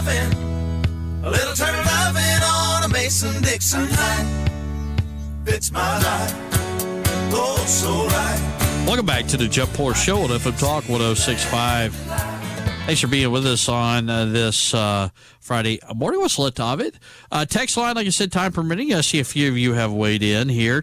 loving, a little turtle loving on a Mason-Dixon line. Fits my life, oh, so right. Welcome back to the Jeff Poor Show on FM Talk 106.5. Thanks for being with us on this Friday morning. What's left of it? Text line, like I said, time permitting. I see a few of you have weighed in here.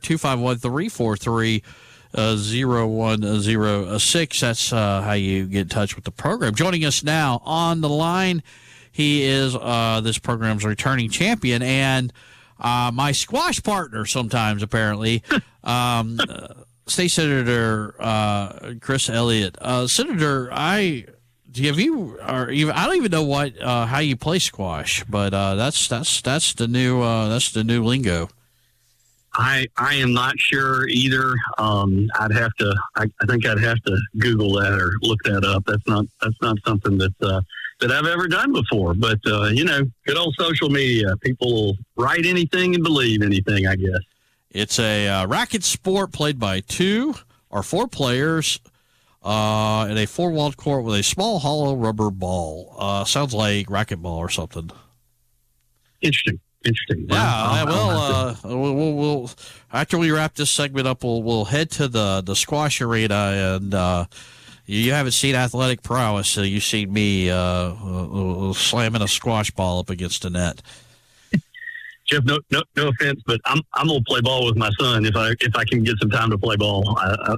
251-343-0106. That's how you get in touch with the program. Joining us now on the line, he is this program's returning champion and my squash partner sometimes, apparently. State Senator Chris Elliott. Senator, I don't even know what how you play squash, but that's the new lingo. I am not sure either. I'd have to. I think I'd have to Google that or look that up. That's not something that I've ever done before. But good old social media. People write anything and believe anything, I guess. It's a racket sport played by 2 or 4 players in a 4-walled court with a small hollow rubber ball. Sounds like racquetball or something. Interesting. Yeah. We'll after we wrap this segment up, we'll head to the squash arena, and you haven't seen athletic prowess, so you've seen me slamming a squash ball up against the net. Jeff, no offense, but I'm gonna play ball with my son if I can get some time to play ball.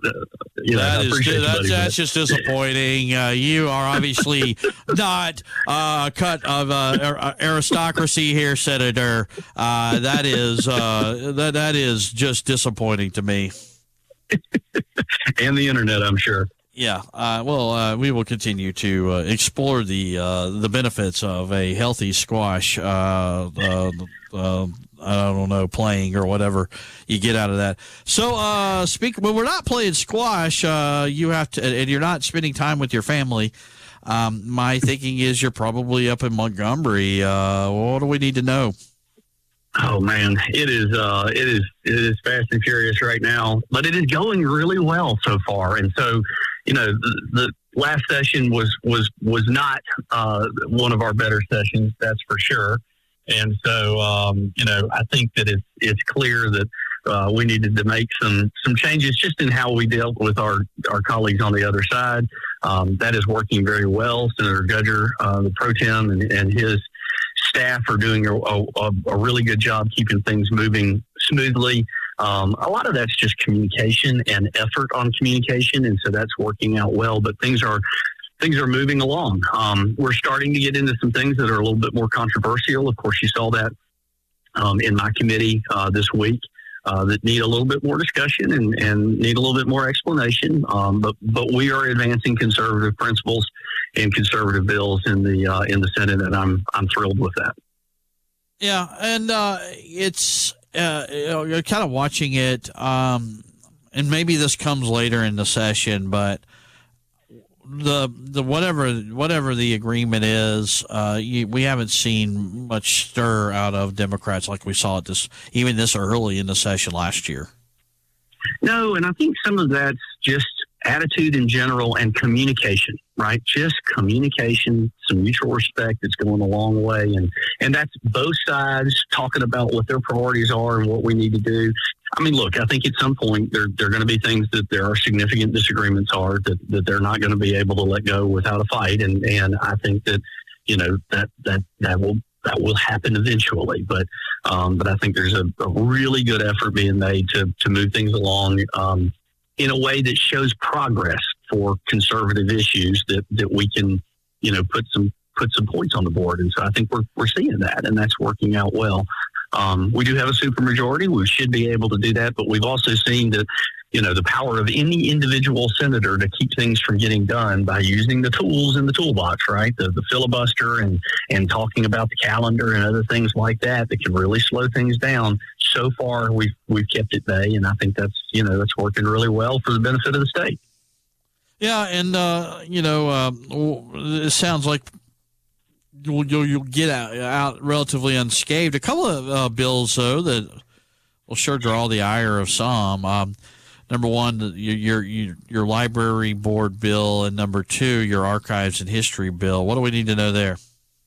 That's just disappointing. You are obviously not cut of aristocracy here, Senator. That is just disappointing to me. And the internet, I'm sure. Yeah, we will continue to explore the benefits of a healthy squash. I don't know, playing or whatever you get out of that. So, when we're not playing squash, you have to, and you're not spending time with your family. My thinking is you're probably up in Montgomery. What do we need to know? Oh man, it is fast and furious right now, but it is going really well so far. And so, the last session was not one of our better sessions, that's for sure. And so, I think that it's clear that we needed to make some changes just in how we dealt with our colleagues on the other side. That is working very well. Senator Gudger, the pro tem, and his staff are doing a really good job keeping things moving smoothly. A lot of that's just communication and effort on communication, and so that's working out well. But things are moving along. We're starting to get into some things that are a little bit more controversial. Of course, you saw that in my committee this week that need a little bit more discussion and need a little bit more explanation. But we are advancing conservative principles and conservative bills in the Senate, and I'm thrilled with that. Yeah, and it's you're kind of watching it, and maybe this comes later in the session, but the whatever the agreement is, we haven't seen much stir out of Democrats like we saw even this early in the session last year. No, and I think some of that's just attitude in general and communication, right? Just communication, some mutual respect that's going a long way. And that's both sides talking about what their priorities are and what we need to do. I mean, look, I think at some point there are going to be things that there are significant disagreements are that they're not going to be able to let go without a fight. And I think that, that will happen eventually. But I think there's a really good effort being made to move things along in a way that shows progress for conservative issues that we can, put some points on the board. And so I think we're seeing that, and that's working out well. We do have a supermajority. We should be able to do that, but we've also seen that, the power of any individual senator to keep things from getting done by using the tools in the toolbox, right? The filibuster and talking about the calendar and other things like that can really slow things down. So far, we've kept it bay, and I think that's working really well for the benefit of the state. Yeah, and it sounds like you'll get out relatively unscathed. A couple of bills, though, that will sure draw the ire of some. Number one, your library board bill, and number two, your archives and history bill. What do we need to know there?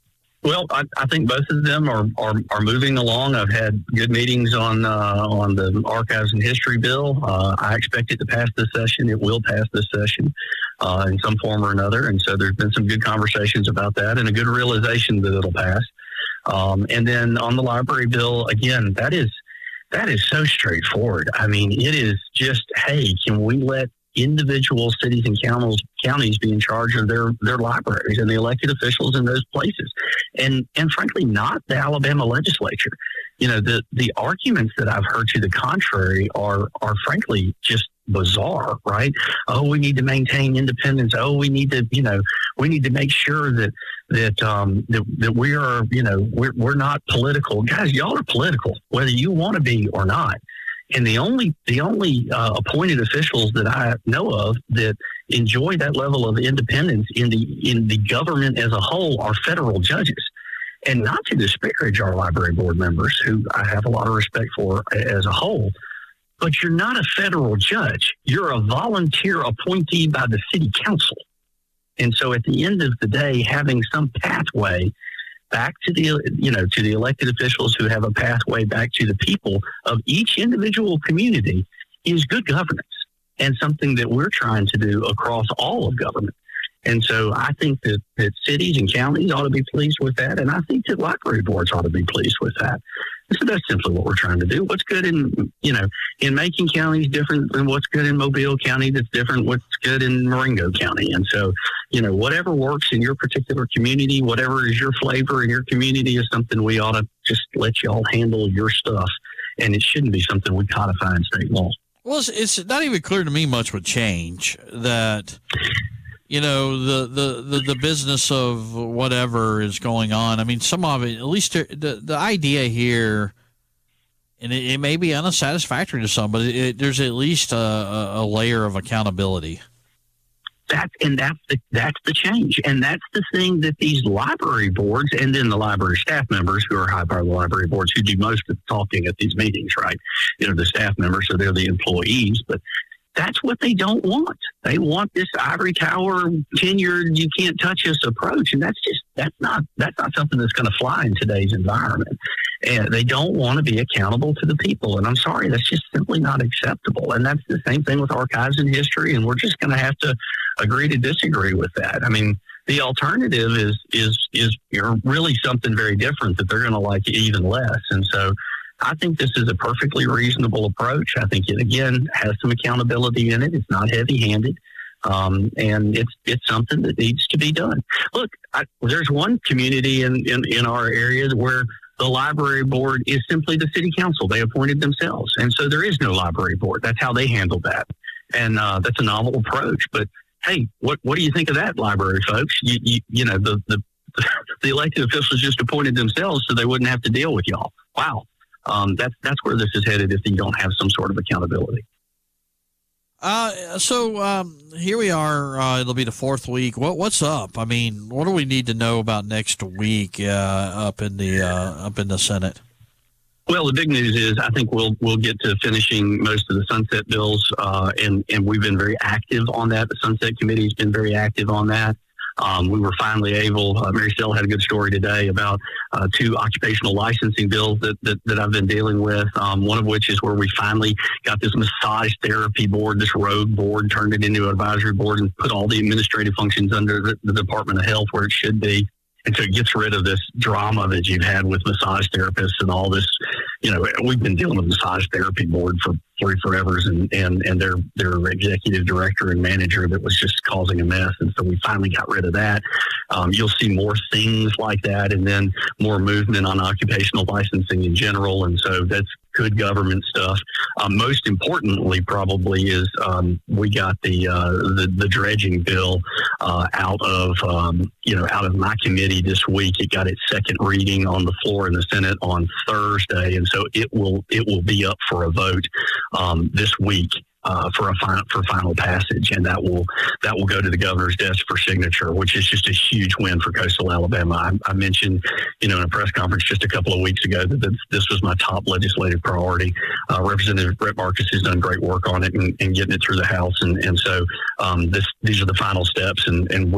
Well, I think both of them are moving along. I've had good meetings on the Archives and History bill. I expect it to pass this session. It will pass this session in some form or another. And so there's been some good conversations about that and a good realization that it'll pass. And then on the library bill, again, that is so straightforward. I mean, it is just, hey, can we let individual cities and counties be in charge of their libraries and the elected officials in those places, and frankly, not the Alabama legislature. You know, the arguments that I've heard to the contrary are frankly just bizarre, right? Oh, we need to maintain independence. Oh, we need to make sure that we are, we're not political. Guys, y'all are political, whether you want to be or not. And the only appointed officials that I know of that enjoy that level of independence in the government as a whole are federal judges. And not to disparage our library board members, who I have a lot of respect for as a whole, but you're not a federal judge. You're a volunteer appointee by the city council. And so at the end of the day, having some pathway back to the elected officials who have a pathway back to the people of each individual community is good governance, and something that we're trying to do across all of government. And so I think that cities and counties ought to be pleased with that, and I think that library boards ought to be pleased with that. So that's simply what we're trying to do. What's good in Macon County is different than what's good in Mobile County. That's different what's good in Marengo County. And so, whatever works in your particular community, whatever is your flavor in your community, is something we ought to just let y'all handle your stuff. And it shouldn't be something we codify in state law. Well, it's not even clear to me much would change that. The business of whatever is going on. I mean, some of it, at least the idea here, and it may be unsatisfactory to some, but there's at least a layer of accountability. That's the change. And that's the thing that these library boards, and then the library staff members who are high power library boards who do most of the talking at these meetings, right? The staff members, so they're the employees, but that's what they don't want. They want this ivory tower, tenured, you can't touch us approach. And that's not something that's going to fly in today's environment. And they don't want to be accountable to the people. And I'm sorry, that's just simply not acceptable. And that's the same thing with Archives and History. And we're just going to have to agree to disagree with that. I mean, the alternative is really something very different that they're going to like even less. And so I think this is a perfectly reasonable approach. I think it, again, has some accountability in it. It's not heavy-handed, and it's something that needs to be done. Look, there's one community in our area where the library board is simply the city council. They appointed themselves, and so there is no library board. That's how they handled that, and that's a novel approach. But hey, what do you think of that, library folks? The elected officials just appointed themselves so they wouldn't have to deal with y'all. Wow. That's where this is headed if you don't have some sort of accountability. So here we are. It'll be the fourth week. What's up? I mean, what do we need to know about next week up in the Senate? Well, the big news is I think we'll get to finishing most of the sunset bills, and we've been very active on that. The Sunset Committee has been very active on that. We were finally able, Mary Stell had a good story today about two occupational licensing bills that I've been dealing with, one of which is where we finally got this massage therapy board, this rogue board, turned it into an advisory board and put all the administrative functions under the Department of Health where it should be. And so it gets rid of this drama that you've had with massage therapists and all this. We've been dealing with massage therapy board for forevers and their executive director and manager that was just causing a mess. And so we finally got rid of that. You'll see more things like that, and then more movement on occupational licensing in general. And so that's good government stuff. Most importantly, probably is we got the dredging bill out of my committee this week. It got its second reading on the floor in the Senate on Thursday, and so it will be up for a vote this week for final passage, and that will go to the governor's desk for signature, which is just a huge win for coastal Alabama. I mentioned, in a press conference just a couple of weeks ago that this was my top legislative priority. Representative Brett Marcus has done great work on it and getting it through the House, and so these are the final steps, and we'll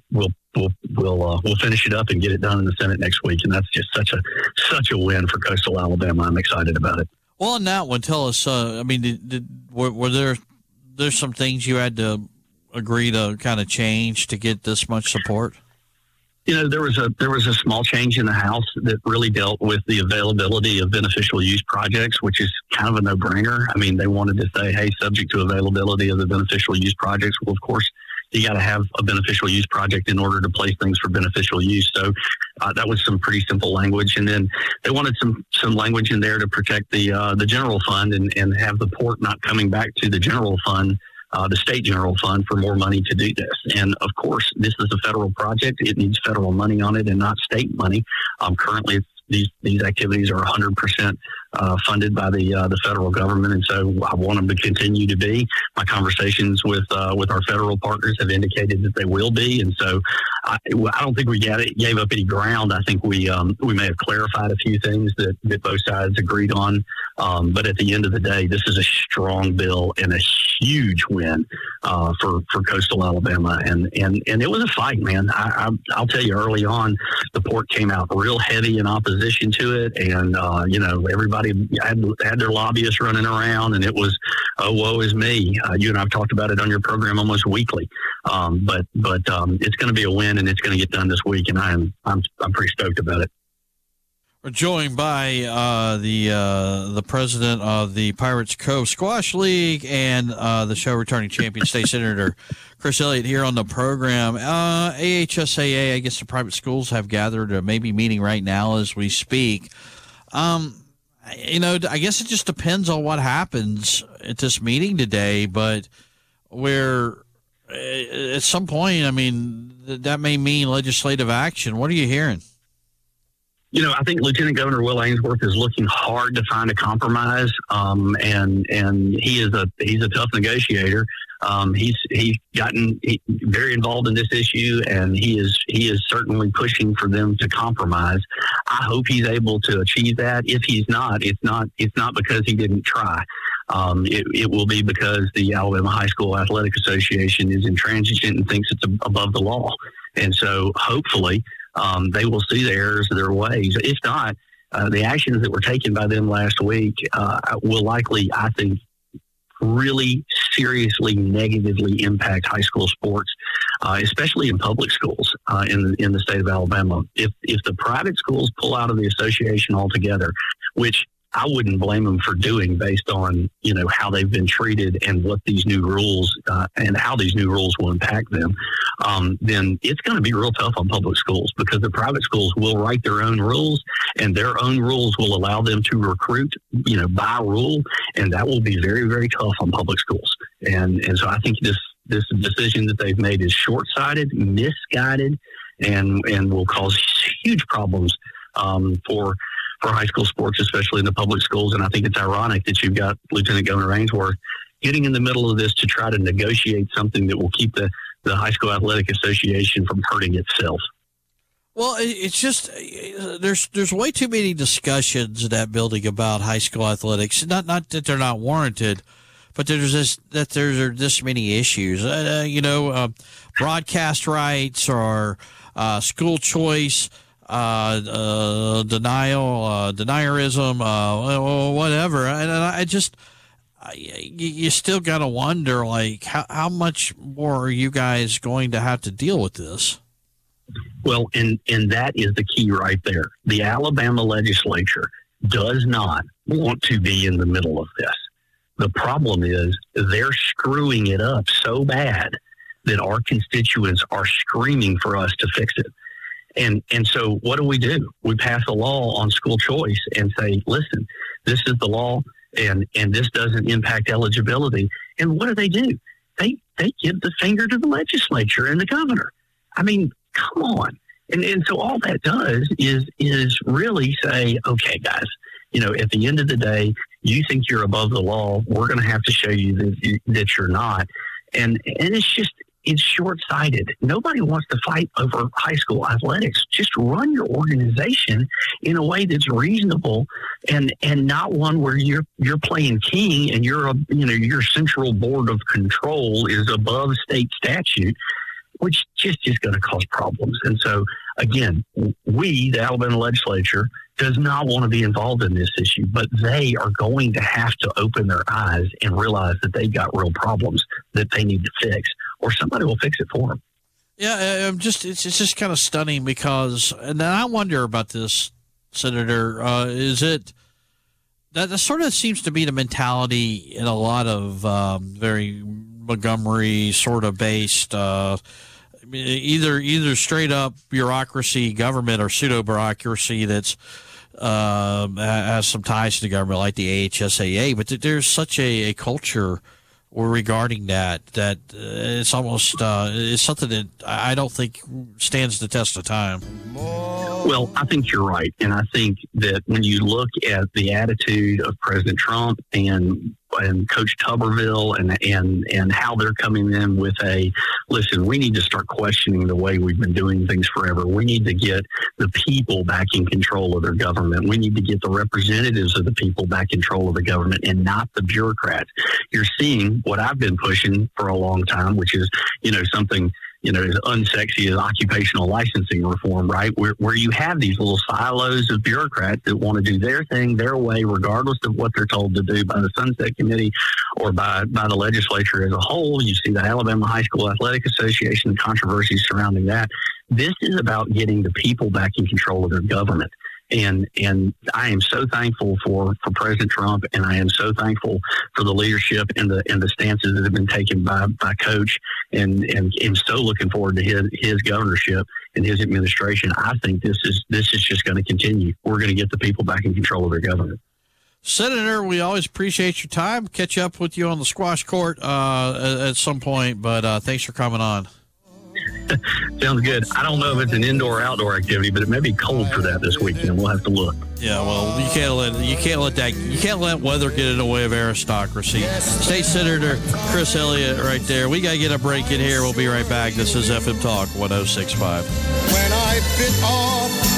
we'll finish it up and get it done in the Senate next week. And that's just such a win for Coastal Alabama. I'm excited about it. Well, on that one, tell us. I mean, were there's some things you had to agree to kind of change to get this much support? You know, there was a small change in the House that really dealt with the availability of beneficial use projects, which is kind of a no-brainer. I mean, they wanted to say, hey, subject to availability of the beneficial use projects. Well, of course, you got to have a beneficial use project in order to place things for beneficial use. So that was some pretty simple language. And then they wanted some language in there to protect the general fund and have the port not coming back to the general fund, the state general fund, for more money to do this. And of course, this is a federal project. It needs federal money on it and not state money. Currently, these activities are 100% funded by the federal government, and so I want them to continue to be. My conversations with our federal partners have indicated that they will be, and so I don't think we gave up any ground. I think we may have clarified a few things that both sides agreed on, but at the end of the day, this is a strong bill and a huge win for Coastal Alabama, and it was a fight, man. I'll tell you, early on, the port came out real heavy in opposition to it, and everybody had their lobbyists running around, and it was, oh, woe is me. You and I have talked about it on your program almost weekly, but it's going to be a win, and it's going to get done this week, and I'm pretty stoked about it. We're joined by the president of the Pirates Cove Squash League and the show returning champion, State Senator Chris Elliott, here on the program. AHSAA, I guess the private schools have gathered, or maybe meeting right now as we speak. I guess it just depends on what happens at this meeting today, but at some point, I mean, that may mean legislative action. What are you hearing? I think Lieutenant Governor Will Ainsworth is looking hard to find a compromise, and he's a tough negotiator. He's gotten very involved in this issue, and he is certainly pushing for them to compromise. I hope he's able to achieve that. If he's not, it's not because he didn't try. It will be because the Alabama High School Athletic Association is intransigent and thinks it's above the law, and so hopefully they will see the errors of their ways. If not, the actions that were taken by them last week will likely, I think, really seriously negatively impact high school sports, especially in public schools in the state of Alabama. If the private schools pull out of the association altogether, which I wouldn't blame them for doing based on, how they've been treated and what these new rules and how these new rules will impact them, then it's going to be real tough on public schools, because the private schools will write their own rules, and their own rules will allow them to recruit, by rule, and that will be very, very tough on public schools. And so I think this decision that they've made is short-sighted, misguided, and will cause huge problems for high school sports, especially in the public schools. And I think it's ironic that you've got Lieutenant Governor Ainsworth getting in the middle of this to try to negotiate something that will keep the High School Athletic Association from hurting itself. Well, it's just there's way too many discussions in that building about high school athletics. Not that they're not warranted, but there are this many issues. Broadcast rights or school choice. Denierism, whatever. And you still got to wonder, like, how much more are you guys going to have to deal with this? Well, and that is the key right there. The Alabama legislature does not want to be in the middle of this. The problem is they're screwing it up so bad that our constituents are screaming for us to fix it. And so what do? We pass a law on school choice and say, listen, this is the law, and this doesn't impact eligibility. And what do? They give the finger to the legislature and the governor. I mean, come on. And so all that does is really say, okay, guys, at the end of the day, you think you're above the law. We're going to have to show you that you're not. And it's short-sighted. Nobody wants to fight over high school athletics. Just run your organization in a way that's reasonable and not one where you're playing king and your central board of control is above state statute. which just is going to cause problems. And so, again, we, the Alabama legislature, does not want to be involved in this issue, but they are going to have to open their eyes and realize that they've got real problems that they need to fix, or somebody will fix it for them. Yeah, it's just kind of stunning because, and I wonder about this, Senator, is it that sort of seems to be the mentality in a lot of very Montgomery sort of based, either straight up bureaucracy, government, or pseudo bureaucracy that's has some ties to the government, like the AHSAA. But there's such a culture regarding that it's almost it's something that I don't think stands the test of time. Well, I think you're right. And I think that when you look at the attitude of President Trump and Coach Tuberville and how they're coming in with listen, we need to start questioning the way we've been doing things forever. We need to get the people back in control of their government. We need to get the representatives of the people back in control of the government and not the bureaucrats. You're seeing what I've been pushing for a long time, which is, something as unsexy as occupational licensing reform, right? Where you have these little silos of bureaucrats that want to do their thing their way, regardless of what they're told to do by the Sunset Committee or by the legislature as a whole. You see the Alabama High School Athletic Association, controversies surrounding that. This is about getting the people back in control of their government. And I am so thankful for President Trump, and I am so thankful for the leadership and the stances that have been taken by Coach, and so looking forward to his governorship and his administration. I think this is just going to continue. We're going to get the people back in control of their government. Senator, we always appreciate your time. Catch up with you on the squash court at some point, but thanks for coming on. Sounds good. I don't know if it's an indoor or outdoor activity, but it may be cold for that this weekend. We'll have to look. Yeah, well, you can't let weather get in the way of aristocracy. State Senator Chris Elliott right there. We got to get a break in here. We'll be right back. This is FM Talk 106.5. When I bit off